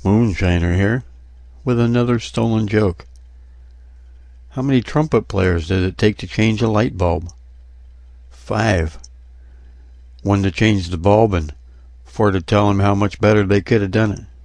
Moonshiner here, with another stolen joke. How many trumpet players does it take to change a light bulb? 5. One to change the bulb and 4 to tell them how much better they could have done it.